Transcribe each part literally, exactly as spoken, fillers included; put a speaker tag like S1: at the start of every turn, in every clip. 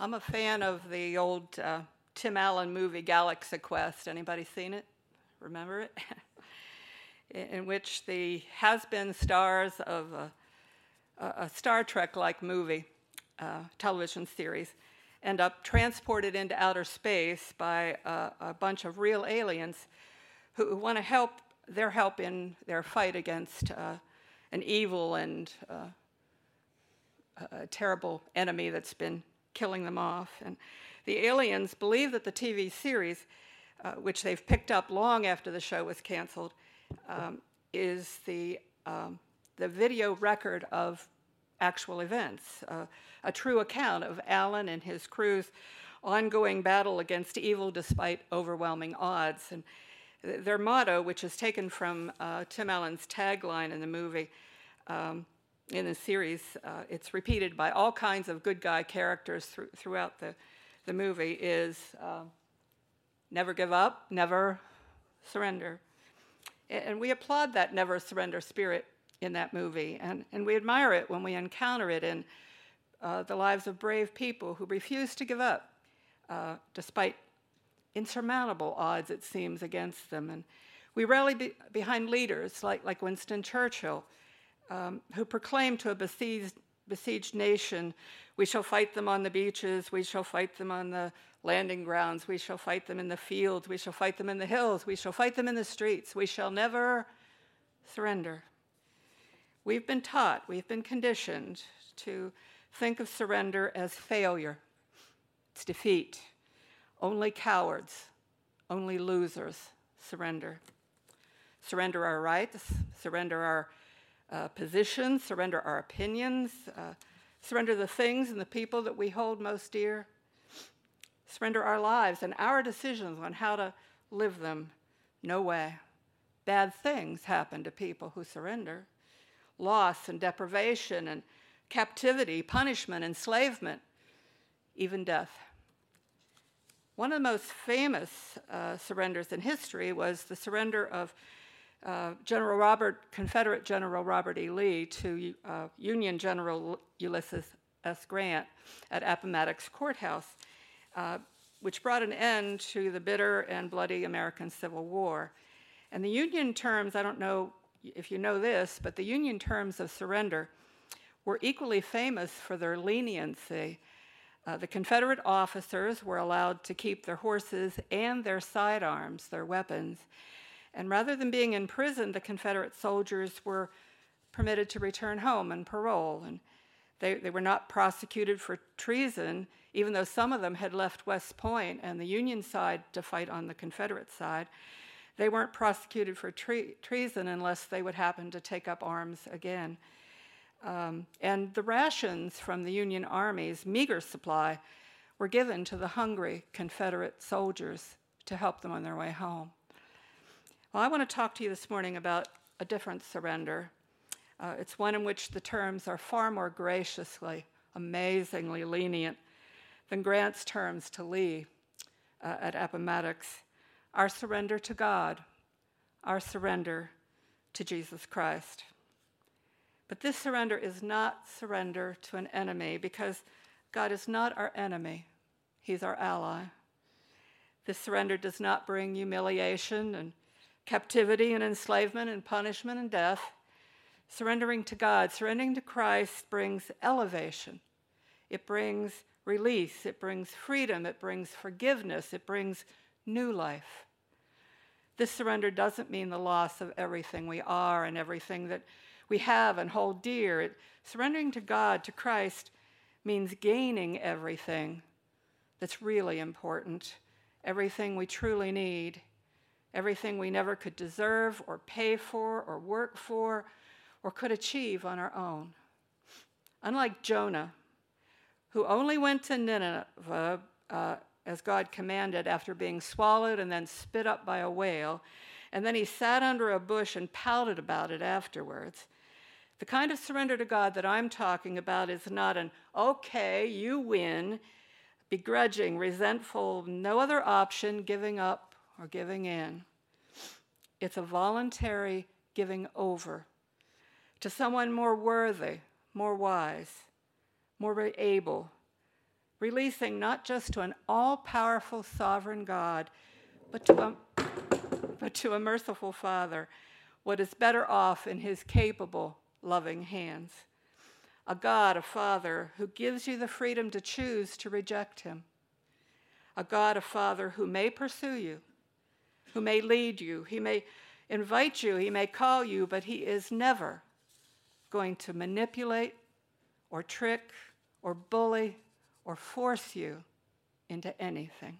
S1: I'm a fan of the old uh, Tim Allen movie Galaxy Quest. Anybody seen it? Remember it? In which the has-been stars of a, a Star Trek-like movie, uh, television series, end up transported into outer space by a, a bunch of real aliens who, who want to help their help in their fight against uh, an evil and uh, a terrible enemy that's been killing them off. And the aliens believe that the T V series, uh, which they've picked up long after the show was canceled, um, is the, um, the video record of actual events, uh, a true account of Allen and his crew's ongoing battle against evil despite overwhelming odds. And th their motto, which is taken from uh, Tim Allen's tagline in the movie, um, in the series, uh, it's repeated by all kinds of good guy characters th throughout the, the movie, is uh, never give up, never surrender. And we applaud that never surrender spirit in that movie, and, and we admire it when we encounter it in uh, the lives of brave people who refuse to give up, uh, despite insurmountable odds, it seems, against them. And we rally be behind leaders like, like Winston Churchill, um, who proclaimed to a besieged, besieged nation, "We shall fight them on the beaches, we shall fight them on the landing grounds, we shall fight them in the fields, we shall fight them in the hills, we shall fight them in the streets, we shall never surrender." We've been taught, we've been conditioned to think of surrender as failure. It's defeat. Only cowards, only losers surrender. Surrender our rights, surrender our uh, positions, surrender our opinions, uh, surrender the things and the people that we hold most dear, surrender our lives and our decisions on how to live them. No way. Bad things happen to people who surrender. Loss and deprivation and captivity, punishment, enslavement, even death. One of the most famous uh, surrenders in history was the surrender of uh, General Robert, Confederate General Robert E. Lee to uh, Union General Ulysses S. Grant at Appomattox Courthouse, uh, which brought an end to the bitter and bloody American Civil War. And the Union terms, I don't know if you know this, but the Union terms of surrender were equally famous for their leniency. Uh, the Confederate officers were allowed to keep their horses and their sidearms, their weapons. And rather than being imprisoned, the Confederate soldiers were permitted to return home on parole. And they, they were not prosecuted for treason, even though some of them had left West Point and the Union side to fight on the Confederate side. They weren't prosecuted for tre treason unless they would happen to take up arms again. Um, and the rations from the Union Army's meager supply were given to the hungry Confederate soldiers to help them on their way home. Well, I want to talk to you this morning about a different surrender. Uh, it's one in which the terms are far more graciously, amazingly lenient than Grant's terms to Lee uh, at Appomattox. Our surrender to God, our surrender to Jesus Christ. But this surrender is not surrender to an enemy, because God is not our enemy, he's our ally. This surrender does not bring humiliation and captivity and enslavement and punishment and death. Surrendering to God, surrendering to Christ brings elevation. It brings release, it brings freedom, it brings forgiveness, it brings new life. This surrender doesn't mean the loss of everything we are and everything that we have and hold dear. It, surrendering to God, to Christ, means gaining everything that's really important, everything we truly need, everything we never could deserve or pay for or work for or could achieve on our own. Unlike Jonah, who only went to Nineveh uh, as God commanded after being swallowed and then spit up by a whale, and then he sat under a bush and pouted about it afterwards. The kind of surrender to God that I'm talking about is not an, okay, you win, begrudging, resentful, no other option, giving up or giving in. It's a voluntary giving over to someone more worthy, more wise, more able, releasing not just to an all-powerful sovereign God, but to a, but to a merciful Father, what is better off in his capable, loving hands. A God, a Father, who gives you the freedom to choose to reject him. A God, a Father, who may pursue you, who may lead you, he may invite you, he may call you, but he is never going to manipulate or trick or bully or force you into anything.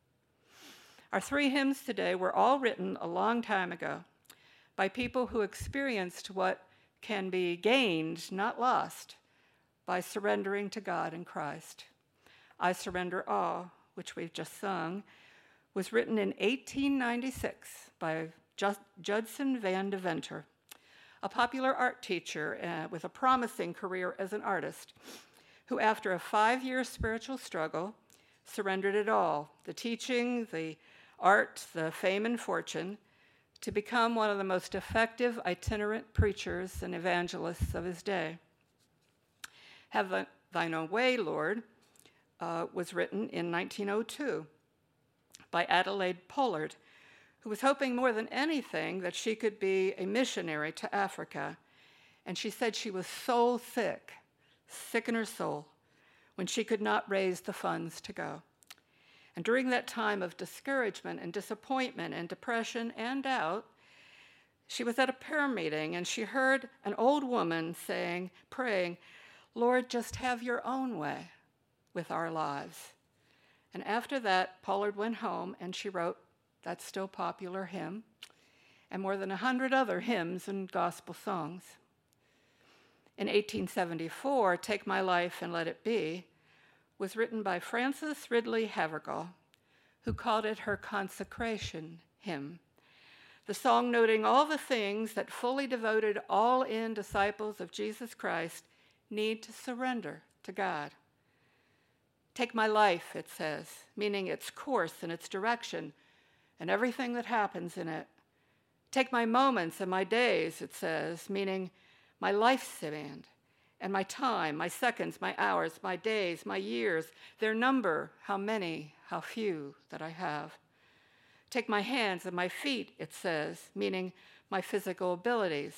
S1: Our three hymns today were all written a long time ago by people who experienced what can be gained, not lost, by surrendering to God in Christ. I Surrender All, which we've just sung, was written in eighteen ninety-six by Judson Van Deventer, a popular art teacher uh, with a promising career as an artist, who after a five-year spiritual struggle surrendered it all, the teaching, the art, the fame and fortune, to become one of the most effective itinerant preachers and evangelists of his day. Have Thine Own Way, Lord, uh, was written in nineteen oh two by Adelaide Pollard, who was hoping more than anything that she could be a missionary to Africa. And she said she was soul sick, sick in her soul, when she could not raise the funds to go. And during that time of discouragement and disappointment and depression and doubt, she was at a prayer meeting and she heard an old woman saying, praying, Lord, just have your own way with our lives. And after that, Pollard went home and she wrote that still popular hymn and more than a hundred other hymns and gospel songs. In eighteen seventy-four, Take My Life and Let It Be was written by Frances Ridley Havergal, who called it her consecration hymn. The song noting all the things that fully devoted, all-in disciples of Jesus Christ need to surrender to God. Take my life, it says, meaning its course and its direction and everything that happens in it. Take my moments and my days, it says, meaning my lifespan and my time, my seconds, my hours, my days, my years, their number, how many, how few that I have. Take my hands and my feet, it says, meaning my physical abilities,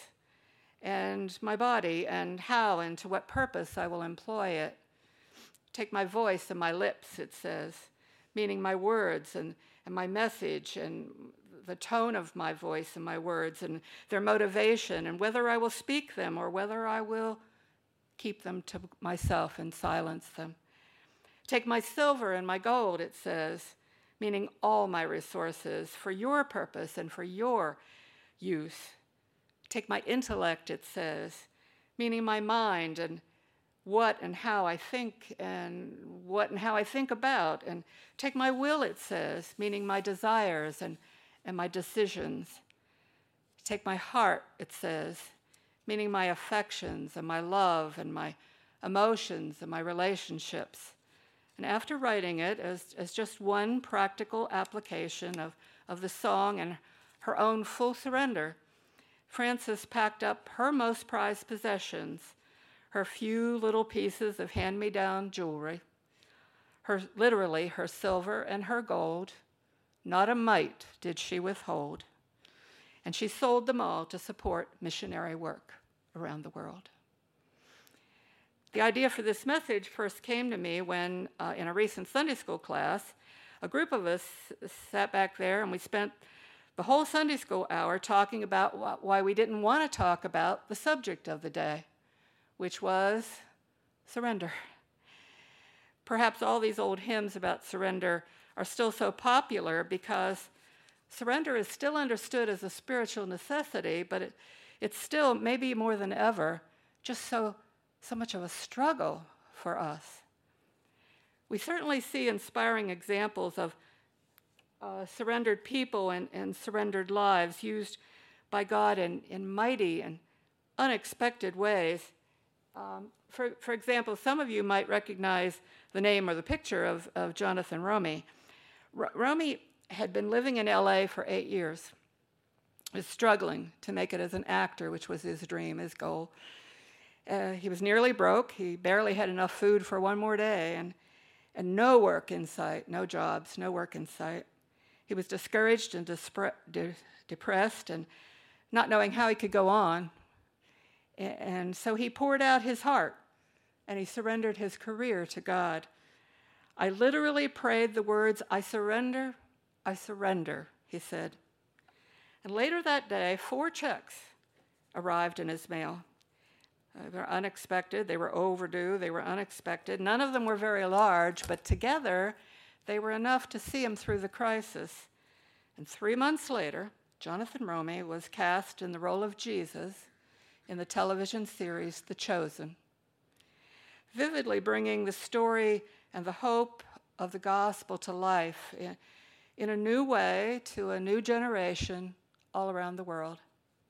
S1: and my body and how and to what purpose I will employ it. Take my voice and my lips, it says, meaning my words and, and my message and the tone of my voice and my words and their motivation and whether I will speak them or whether I will keep them to myself and silence them. Take my silver and my gold, it says, meaning all my resources for your purpose and for your use. Take my intellect, it says, meaning my mind and what and how I think and what and how I think about. And take my will, it says, meaning my desires and, and my decisions. Take my heart, it says, meaning my affections and my love and my emotions and my relationships. And after writing it as, as just one practical application of, of the song and her own full surrender, Frances packed up her most prized possessions, her few little pieces of hand-me-down jewelry, her, literally her silver and her gold. Not a mite did she withhold. And she sold them all to support missionary work around the world. The idea for this message first came to me when, uh, in a recent Sunday school class, a group of us sat back there and we spent the whole Sunday school hour talking about wh- why we didn't want to talk about the subject of the day, which was surrender. Perhaps all these old hymns about surrender are still so popular because surrender is still understood as a spiritual necessity, but it, it's still, maybe more than ever, just so, so much of a struggle for us. We certainly see inspiring examples of uh, surrendered people and, and surrendered lives used by God in, in mighty and unexpected ways. Um, for, for example, some of you might recognize the name or the picture of, of Jonathan Roumie. R- Roumie had been living in L A for eight years, was struggling to make it as an actor, which was his dream, his goal. Uh, he was nearly broke. He barely had enough food for one more day. And, and no work in sight, no jobs, no work in sight. He was discouraged and dispre- de- depressed and not knowing how he could go on. And so he poured out his heart and he surrendered his career to God. I literally prayed the words, I surrender, I surrender, he said. And later that day, four checks arrived in his mail. Uh, they were unexpected, they were overdue, they were unexpected. None of them were very large, but together they were enough to see him through the crisis. And three months later, Jonathan Roumie was cast in the role of Jesus in the television series The Chosen, vividly bringing the story and the hope of the gospel to life in, in a new way to a new generation all around the world.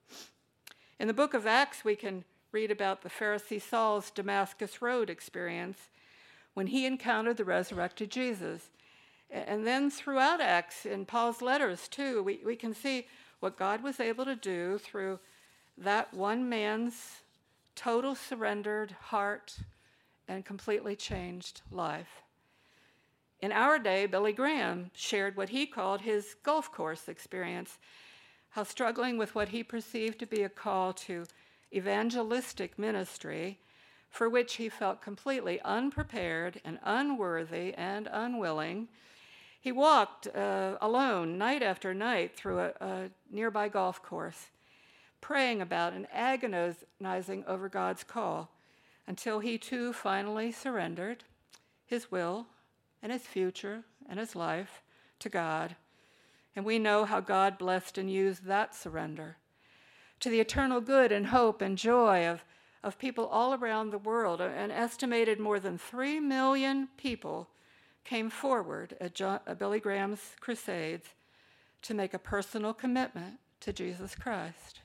S1: In the book of Acts, we can read about the Pharisee Saul's Damascus Road experience when he encountered the resurrected Jesus. And then throughout Acts, in Paul's letters too, we, we can see what God was able to do through that one man's total surrendered heart and completely changed life. In our day, Billy Graham shared what he called his golf course experience, how struggling with what he perceived to be a call to evangelistic ministry, for which he felt completely unprepared and unworthy and unwilling, he walked uh, alone night after night through a, a nearby golf course, praying about and agonizing over God's call, until he too finally surrendered his will and his future and his life to God. And we know how God blessed and used that surrender to the eternal good and hope and joy of, of people all around the world. An estimated more than three million people came forward at, John, at Billy Graham's crusades to make a personal commitment to Jesus Christ.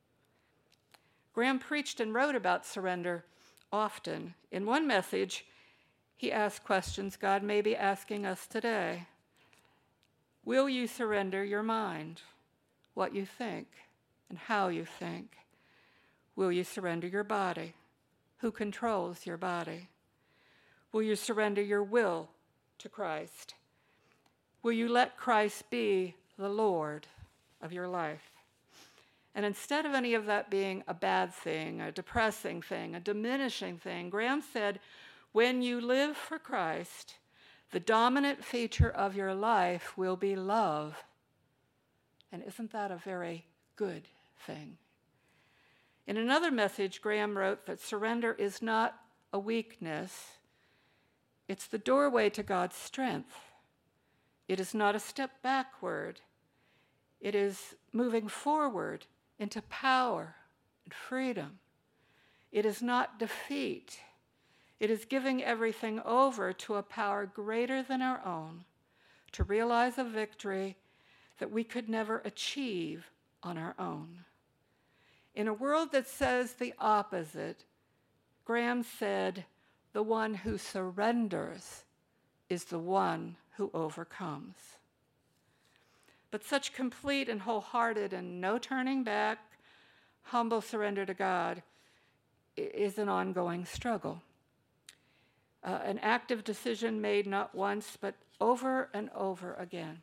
S1: Graham preached and wrote about surrender often. In one message, he asked questions God may be asking us today. Will you surrender your mind, what you think, and how you think? Will you surrender your body? Who controls your body? Will you surrender your will to Christ? Will you let Christ be the Lord of your life? And instead of any of that being a bad thing, a depressing thing, a diminishing thing, Graham said, when you live for Christ, the dominant feature of your life will be love. And isn't that a very good thing? In another message, Graham wrote that surrender is not a weakness. It's the doorway to God's strength. It is not a step backward. It is moving forward into power and freedom. It is not defeat. It is giving everything over to a power greater than our own to realize a victory that we could never achieve on our own. In a world that says the opposite, Graham said, the one who surrenders is the one who overcomes. But such complete and wholehearted and no turning back, humble surrender to God is an ongoing struggle. Uh, an active decision made not once, but over and over again.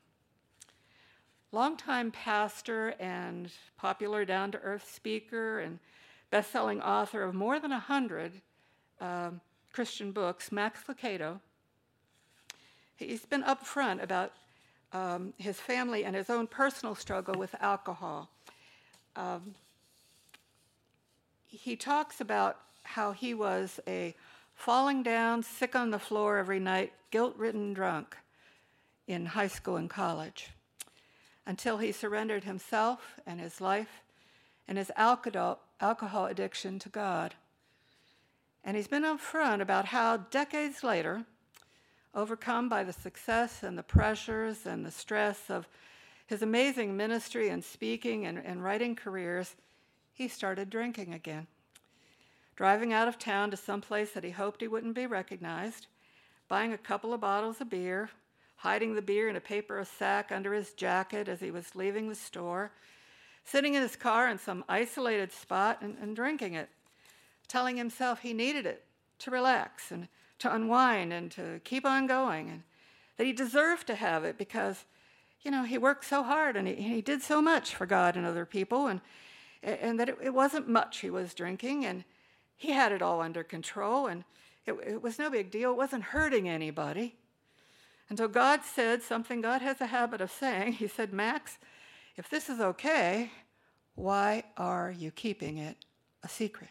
S1: Longtime pastor and popular down-to-earth speaker and best-selling author of more than a hundred um, Christian books, Max Lucado, he's been upfront about um, his family and his own personal struggle with alcohol. Um, he talks about how he was a falling down, sick on the floor every night, guilt-ridden drunk in high school and college, until he surrendered himself and his life and his alcohol, alcohol addiction to God. And he's been upfront about how decades later, overcome by the success and the pressures and the stress of his amazing ministry and speaking and, and writing careers, he started drinking again. Driving out of town to some place that he hoped he wouldn't be recognized, buying a couple of bottles of beer, hiding the beer in a paper sack under his jacket as he was leaving the store, sitting in his car in some isolated spot and, and drinking it, telling himself he needed it to relax and to unwind and to keep on going, and that he deserved to have it because, you know, he worked so hard and he, he did so much for God and other people, and, and that it, it wasn't much he was drinking, and he had it all under control, and it, it was no big deal. It wasn't hurting anybody. Until God said something God has a habit of saying. He said, Max, if this is okay, why are you keeping it a secret?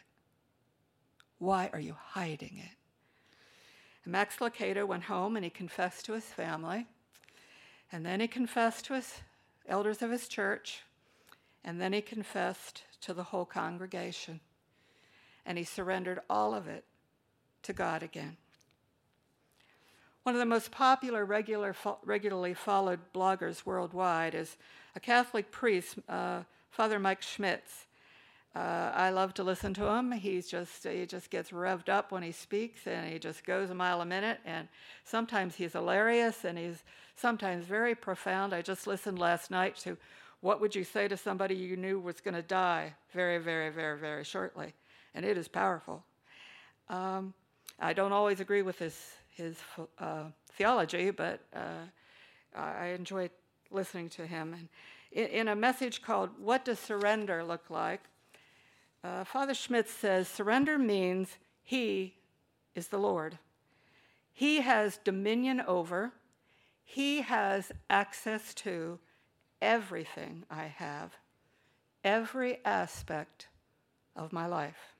S1: Why are you hiding it? And Max Lucado went home and he confessed to his family, and then he confessed to his elders of his church, and then he confessed to the whole congregation, and he surrendered all of it to God again. One of the most popular, regular, fo- regularly followed bloggers worldwide is a Catholic priest, uh, Father Mike Schmitz. Uh, I love to listen to him. He's just he just gets revved up when he speaks, and he just goes a mile a minute. And sometimes he's hilarious, and he's sometimes very profound. I just listened last night to "What would you say to somebody you knew was going to die very, very, very, very shortly?" And it is powerful. Um, I don't always agree with his his uh, theology, but uh, I enjoy listening to him. And in, in a message called "What Does Surrender Look Like?" Uh, Father Schmitz says, surrender means he is the Lord. He has dominion over, he has access to everything I have, every aspect of my life.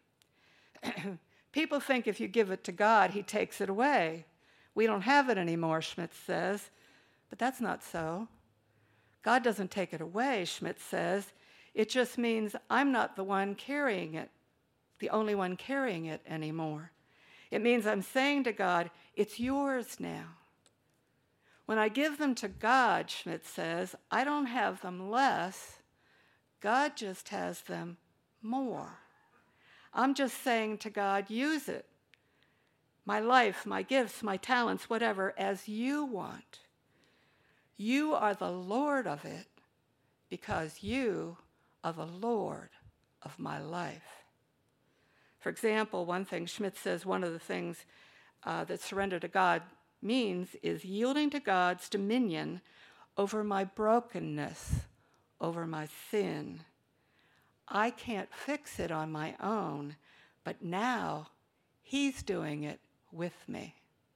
S1: People think if you give it to God, he takes it away. We don't have it anymore, Schmitz says, but that's not so. God doesn't take it away, Schmitz says. It just means I'm not the one carrying it, the only one carrying it anymore. It means I'm saying to God, it's yours now. When I give them to God, Schmitz says, I don't have them less. God just has them more. I'm just saying to God, use it. My life, my gifts, my talents, whatever, as you want. You are the Lord of it because you are the Lord of my life. For example, one thing Schmitz says, one of the things uh, that surrender to God means is yielding to God's dominion over my brokenness, over my sin. I can't fix it on my own, but now he's doing it with me.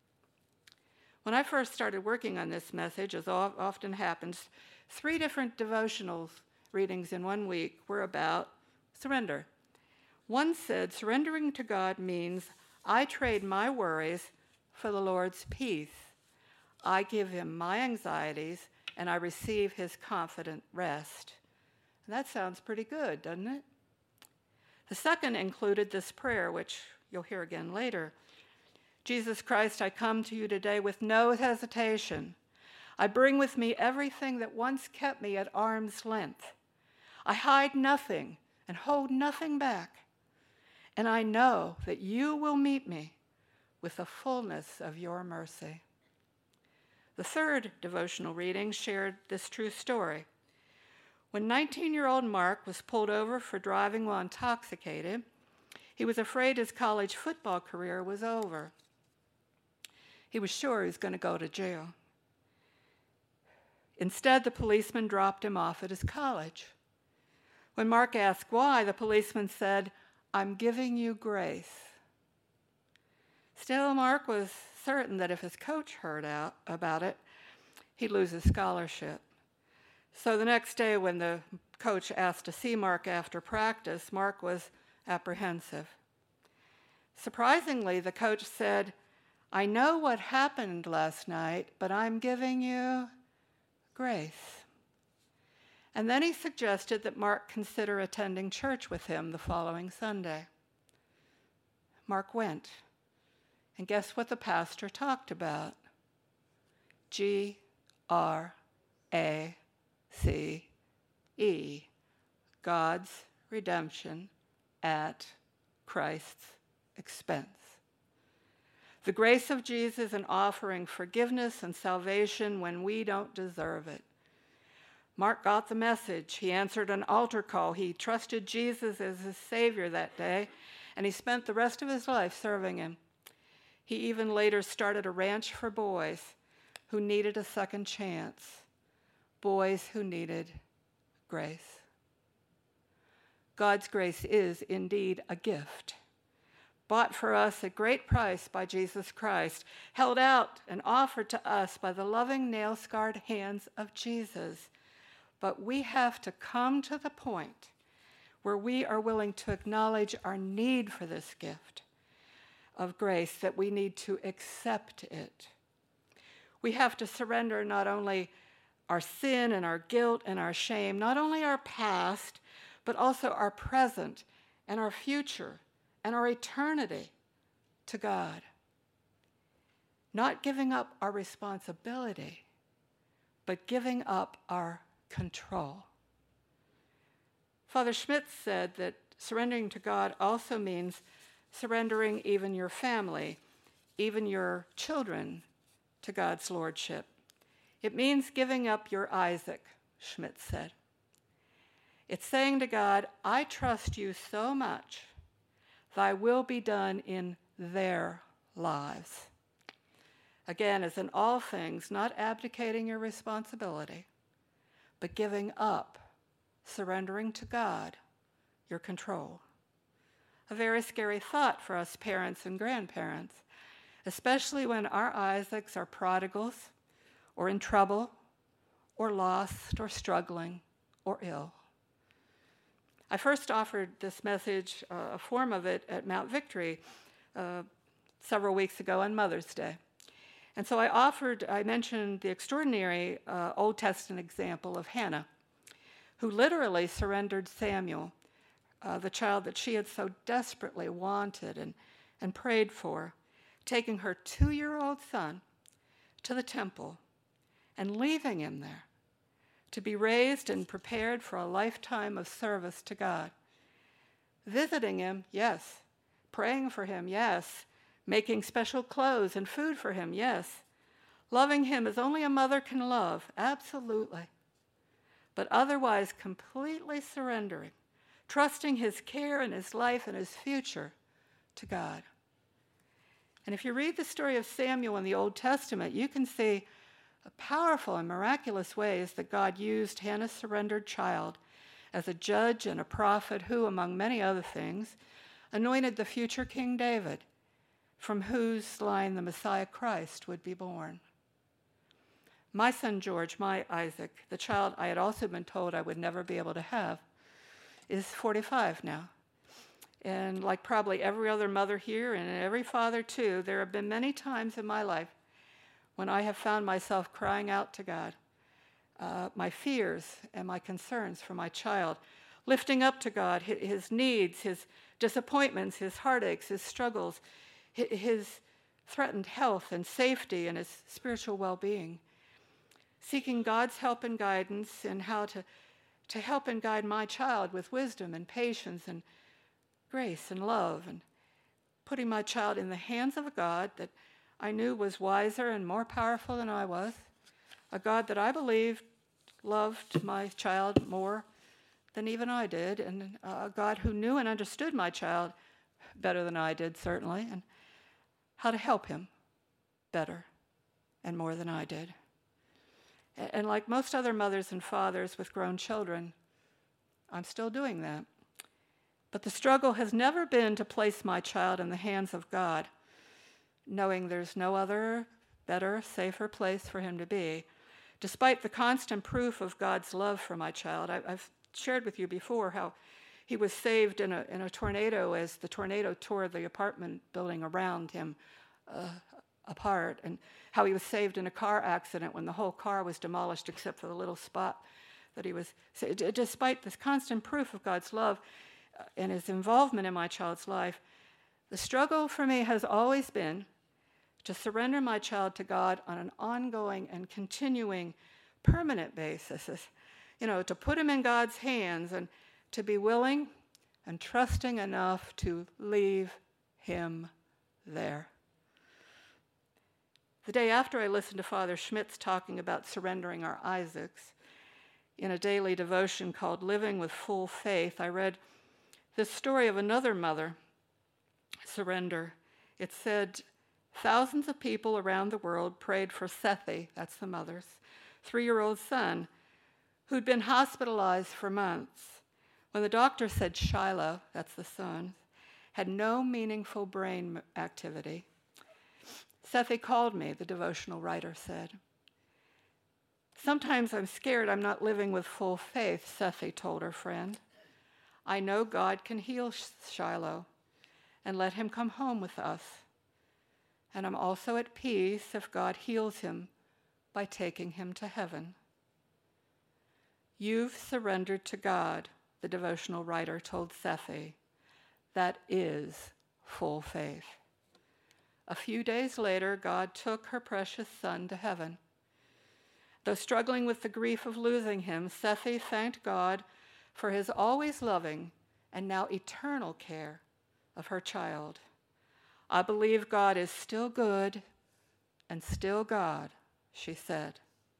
S1: When I first started working on this message, as often happens, three different devotionals readings in one week were about surrender. One said, surrendering to God means I trade my worries for the Lord's peace. I give him my anxieties, and I receive his confident rest. And that sounds pretty good, doesn't it? The second included this prayer, which you'll hear again later. Jesus Christ, I come to you today with no hesitation. I bring with me everything that once kept me at arm's length. I hide nothing and hold nothing back. And I know that you will meet me with the fullness of your mercy. The third devotional reading shared this true story. When nineteen-year-old Mark was pulled over for driving while intoxicated, he was afraid his college football career was over. He was sure he was going to go to jail. Instead, the policeman dropped him off at his college. When Mark asked why, the policeman said, I'm giving you grace. Still, Mark was certain that if his coach heard out about it, he'd lose his scholarship. So the next day when the coach asked to see Mark after practice, Mark was apprehensive. Surprisingly, the coach said, I know what happened last night, but I'm giving you grace. And then he suggested that Mark consider attending church with him the following Sunday. Mark went. And guess what the pastor talked about? G R A C E, God's redemption at Christ's expense. The grace of Jesus in offering forgiveness and salvation when we don't deserve it. Mark got the message. He answered an altar call. He trusted Jesus as his Savior that day, and he spent the rest of his life serving him. He even later started a ranch for boys who needed a second chance, boys who needed grace. God's grace is indeed a gift, bought for us at great price by Jesus Christ, held out and offered to us by the loving nail-scarred hands of Jesus. But we have to come to the point where we are willing to acknowledge our need for this gift of grace, that we need to accept it. We have to surrender not only our sin and our guilt and our shame, not only our past, but also our present and our future and our eternity to God. Not giving up our responsibility, but giving up our control. Father Schmitz said that surrendering to God also means surrendering even your family, even your children, to God's lordship. It means giving up your Isaac, Schmitz said. It's saying to God, I trust you so much, thy will be done in their lives. Again, as in all things, not abdicating your responsibility, but giving up, surrendering to God your control. A very scary thought for us parents and grandparents, especially when our Isaacs are prodigals or in trouble or lost or struggling or ill. I first offered this message, uh, a form of it, at Mount Victory uh, several weeks ago on Mother's Day. And so I offered, I mentioned the extraordinary uh, Old Testament example of Hannah, who literally surrendered Samuel, uh, the child that she had so desperately wanted and, and prayed for, taking her two-year-old son to the temple and leaving him there to be raised and prepared for a lifetime of service to God. Visiting him, yes. Praying for him, yes. Making special clothes and food for him, yes. Loving him as only a mother can love, absolutely. But otherwise completely surrendering, trusting his care and his life and his future to God. And if you read the story of Samuel in the Old Testament, you can see powerful and miraculous ways that God used Hannah's surrendered child as a judge and a prophet who, among many other things, anointed the future King David, from whose line the Messiah Christ would be born. My son George, my Isaac, the child I had also been told I would never be able to have, is forty-five now. And like probably every other mother here and every father too, there have been many times in my life when I have found myself crying out to God, uh, my fears and my concerns for my child, lifting up to God his needs, his disappointments, his heartaches, his struggles, his threatened health and safety, and his spiritual well-being, seeking God's help and guidance in how to, to help and guide my child with wisdom and patience and grace and love, and putting my child in the hands of a God that I knew was wiser and more powerful than I was, a God that I believed loved my child more than even I did, and a God who knew and understood my child better than I did, certainly, and how to help him better and more than I did. And like most other mothers and fathers with grown children, I'm still doing that. But the struggle has never been to place my child in the hands of God, knowing there's no other, better, safer place for him to be. Despite the constant proof of God's love for my child, I, I've shared with you before how he was saved in a, in a tornado as the tornado tore the apartment building around him uh, apart, and how he was saved in a car accident when the whole car was demolished except for the little spot that he was saved. Despite this constant proof of God's love uh, and his involvement in my child's life, the struggle for me has always been to surrender my child to God on an ongoing and continuing permanent basis, you know, to put him in God's hands and to be willing and trusting enough to leave him there. The day after I listened to Father Schmitz talking about surrendering our Isaacs, in a daily devotion called Living with Full Faith, I read this story of another mother, surrender. It said, thousands of people around the world prayed for Sethi, that's the mother's, three-year-old son, who'd been hospitalized for months. When the doctor said Shiloh, that's the son, had no meaningful brain activity, Sethi called me, the devotional writer said. Sometimes I'm scared I'm not living with full faith, Sethi told her friend. I know God can heal Shiloh and let him come home with us. And I'm also at peace if God heals him by taking him to heaven. You've surrendered to God, the devotional writer told Sethi. That is full faith. A few days later, God took her precious son to heaven. Though struggling with the grief of losing him, Sethi thanked God for his always loving and now eternal care of her child. I believe God is still good and still God, she said.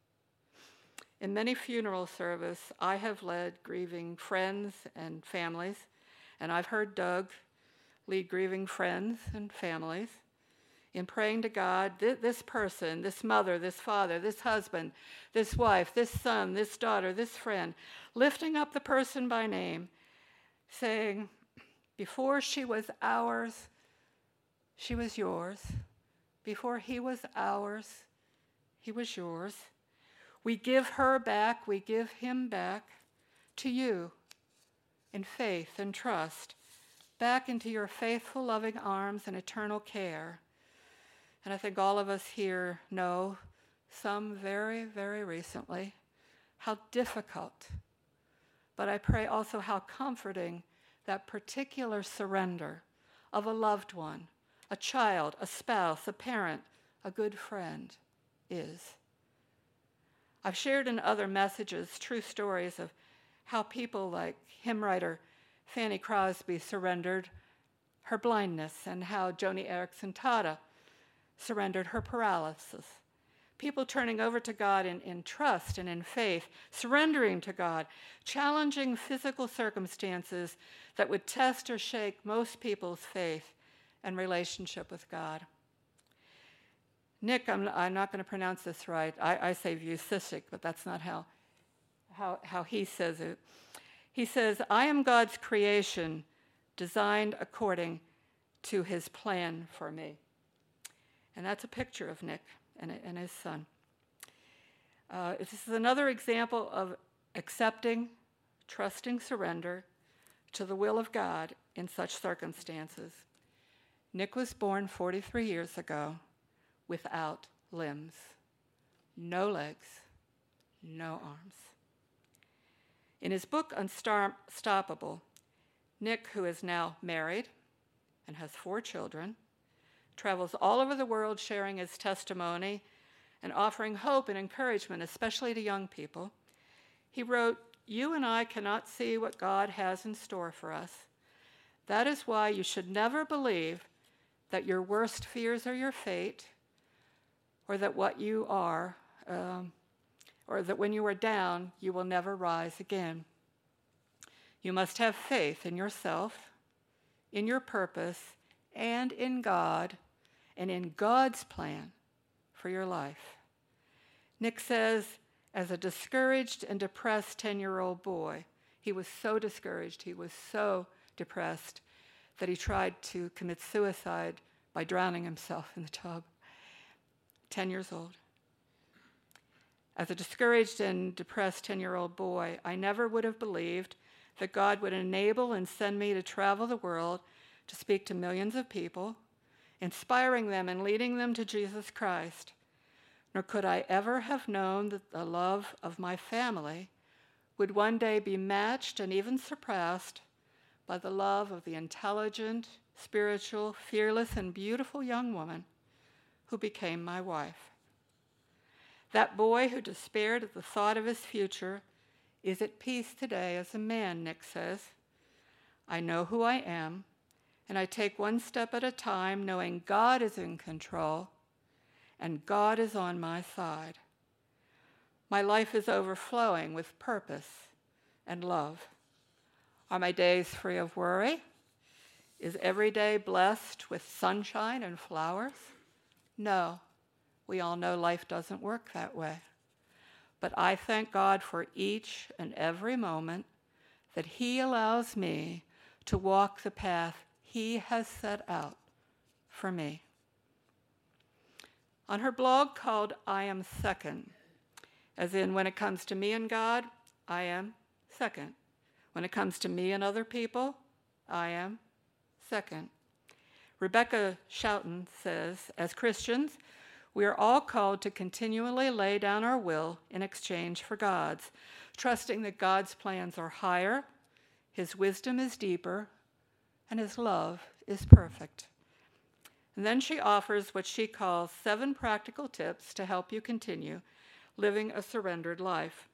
S1: In many funeral services, I have led grieving friends and families, and I've heard Doug lead grieving friends and families in praying to God, this person, this mother, this father, this husband, this wife, this son, this daughter, this friend, lifting up the person by name, saying, before she was ours, she was yours. Before he was ours, he was yours. We give her back, we give him back to you in faith and trust, back into your faithful, loving arms and eternal care. And I think all of us here know, some very, very recently, how difficult, but I pray also how comforting that particular surrender of a loved one, a child, a spouse, a parent, a good friend is. I've shared in other messages true stories of how people like hymn writer Fanny Crosby surrendered her blindness, and how Joni Eareckson Tada surrendered her paralysis. People turning over to God in, in trust and in faith, surrendering to God, challenging physical circumstances that would test or shake most people's faith and relationship with God. Nick, I'm, I'm not going to pronounce this right. I, I say Vujicic, but that's not how, how, how he says it. He says, I am God's creation, designed according to his plan for me. And that's a picture of Nick and, and his son. Uh, this is another example of accepting, trusting surrender to the will of God in such circumstances. Nick was born forty-three years ago without limbs, no legs, no arms. In his book Unstoppable, Nick, who is now married and has four children, travels all over the world sharing his testimony and offering hope and encouragement, especially to young people. He wrote, "You and I cannot see what God has in store for us. That is why you should never believe that your worst fears are your fate, or that what you are, um, or that when you are down, you will never rise again. You must have faith in yourself, in your purpose, and in God, and in God's plan for your life." Nick says, as a discouraged and depressed ten-year-old boy, he was so discouraged, he was so depressed, that he tried to commit suicide by drowning himself in the tub. ten years old. As a discouraged and depressed ten-year-old boy, I never would have believed that God would enable and send me to travel the world to speak to millions of people, inspiring them and leading them to Jesus Christ. Nor could I ever have known that the love of my family would one day be matched and even surpassed by the love of the intelligent, spiritual, fearless, and beautiful young woman who became my wife. That boy who despaired at the thought of his future is at peace today as a man, Nick says. I know who I am, and I take one step at a time, knowing God is in control and God is on my side. My life is overflowing with purpose and love. Are my days free of worry? Is every day blessed with sunshine and flowers? No, we all know life doesn't work that way. But I thank God for each and every moment that He allows me to walk the path He has set out for me. On her blog called I Am Second, as in when it comes to me and God, I am second. When it comes to me and other people, I am second. Rebecca Schouten says, as Christians, we are all called to continually lay down our will in exchange for God's, trusting that God's plans are higher, His wisdom is deeper, and His love is perfect. And then she offers what she calls seven practical tips to help you continue living a surrendered life.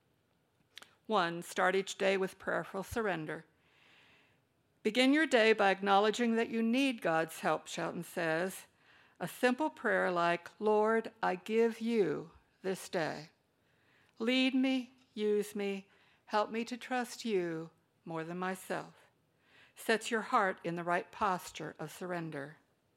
S1: One, start each day with prayerful surrender. Begin your day by acknowledging that you need God's help, Schouten says. A simple prayer like, Lord, I give you this day. Lead me, use me, help me to trust you more than myself. Sets your heart in the right posture of surrender.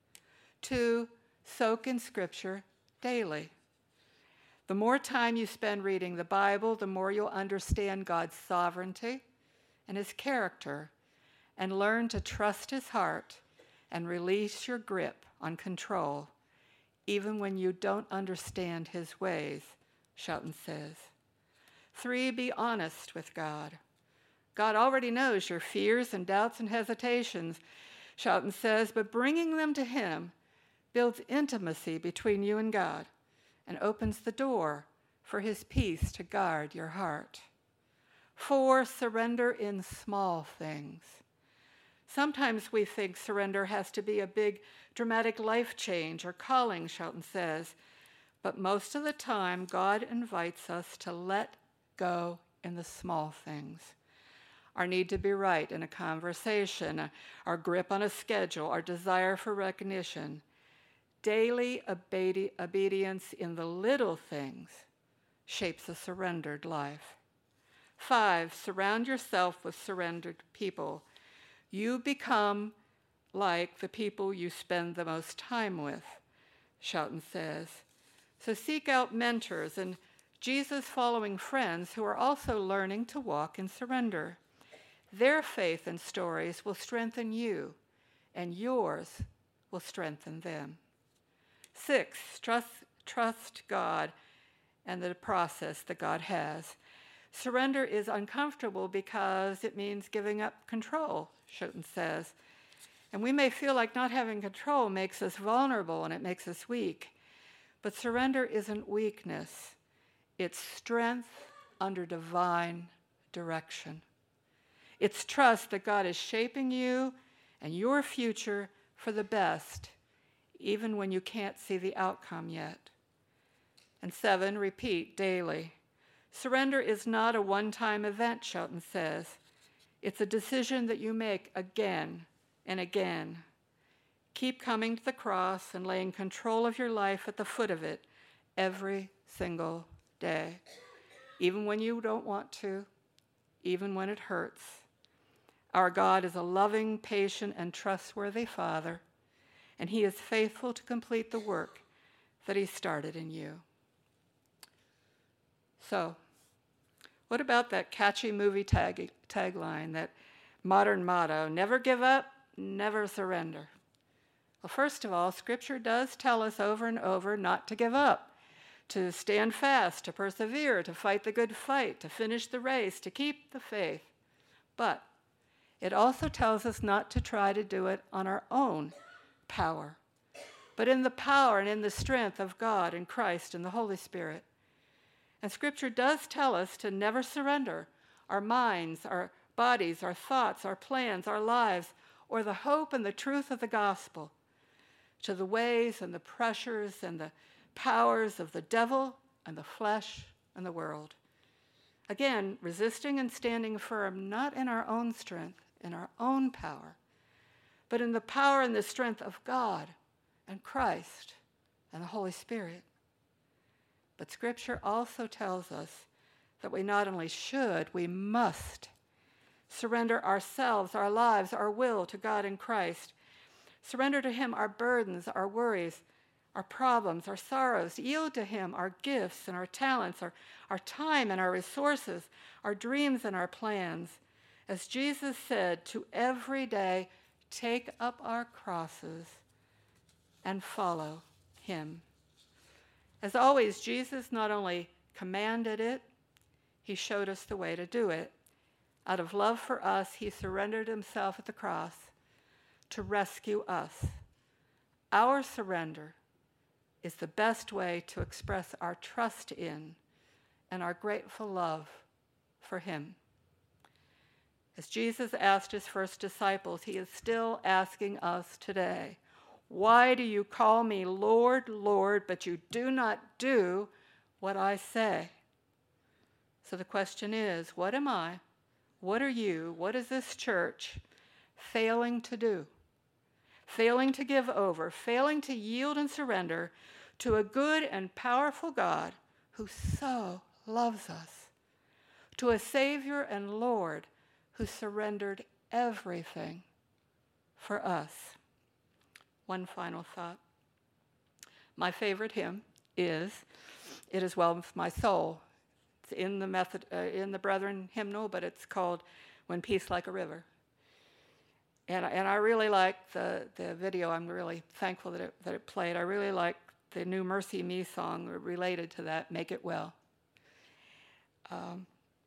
S1: Two, soak in Scripture daily. The more time you spend reading the Bible, the more you'll understand God's sovereignty and His character, and learn to trust His heart and release your grip on control, even when you don't understand His ways, Schouten says. Three, be honest with God. God already knows your fears and doubts and hesitations, Schouten says, but bringing them to Him builds intimacy between you and God and opens the door for His peace to guard your heart. Four, surrender in small things. Sometimes we think surrender has to be a big, dramatic life change or calling, Schouten says, but most of the time, God invites us to let go in the small things. Our need to be right in a conversation, our grip on a schedule, our desire for recognition. Daily obedi- obedience in the little things shapes a surrendered life. Five, surround yourself with surrendered people. You become like the people you spend the most time with, Schouten says. So seek out mentors and Jesus-following friends who are also learning to walk in surrender. Their faith and stories will strengthen you, and yours will strengthen them. Six, trust, trust God and the process that God has. Surrender is uncomfortable because it means giving up control, Schouten says. And we may feel like not having control makes us vulnerable and it makes us weak. But surrender isn't weakness. It's strength under divine direction. It's trust that God is shaping you and your future for the best, even when you can't see the outcome yet. And seven, repeat daily. Surrender is not a one-time event, Schouten says. It's a decision that you make again and again. Keep coming to the cross and laying control of your life at the foot of it every single day, even when you don't want to, even when it hurts. Our God is a loving, patient, and trustworthy Father, and He is faithful to complete the work that He started in you. So, what about that catchy movie tag, tagline, that modern motto, never give up, never surrender? Well, first of all, Scripture does tell us over and over not to give up, to stand fast, to persevere, to fight the good fight, to finish the race, to keep the faith. But it also tells us not to try to do it on our own power, but in the power and in the strength of God and Christ and the Holy Spirit. And Scripture does tell us to never surrender our minds, our bodies, our thoughts, our plans, our lives, or the hope and the truth of the gospel to the ways and the pressures and the powers of the devil and the flesh and the world. Again, resisting and standing firm, not in our own strength, in our own power, but in the power and the strength of God and Christ and the Holy Spirit. But Scripture also tells us that we not only should, we must surrender ourselves, our lives, our will to God in Christ. Surrender to Him our burdens, our worries, our problems, our sorrows. Yield to him our gifts and our talents, our, our time and our resources, our dreams and our plans. As Jesus said, to every day take up our crosses and follow him. As always, Jesus not only commanded it, he showed us the way to do it. Out of love for us, he surrendered himself at the cross to rescue us. Our surrender is the best way to express our trust in and our grateful love for him. As Jesus asked his first disciples, he is still asking us today, why do you call me Lord, Lord, but you do not do what I say? So the question is, what am I, what are you, what is this church failing to do? Failing to give over, failing to yield and surrender to a good and powerful God who so loves us, to a Savior and Lord who surrendered everything for us. One final thought. My favorite hymn is "It Is Well With My Soul." It's in the method, uh, in the Brethren hymnal, but it's called "When Peace Like a River." And, and I really like the, the video. I'm really thankful that it, that it played. I really like the new Mercy Me song related to that, "Make It Well." Um,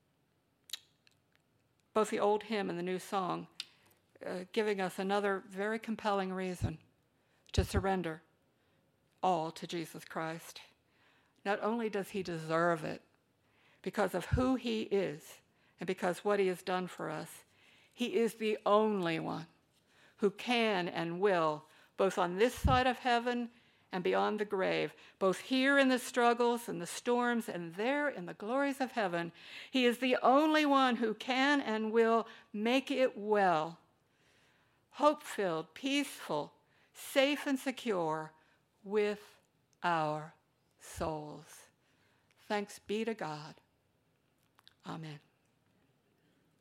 S1: both the old hymn and the new song uh, giving us another very compelling reason to surrender all to Jesus Christ. Not only does he deserve it because of who he is and because what he has done for us, he is the only one who can and will, both on this side of heaven and beyond the grave, both here in the struggles and the storms and there in the glories of heaven, he is the only one who can and will make it well, hope-filled, peaceful, safe and secure with our souls. Thanks be to God. Amen.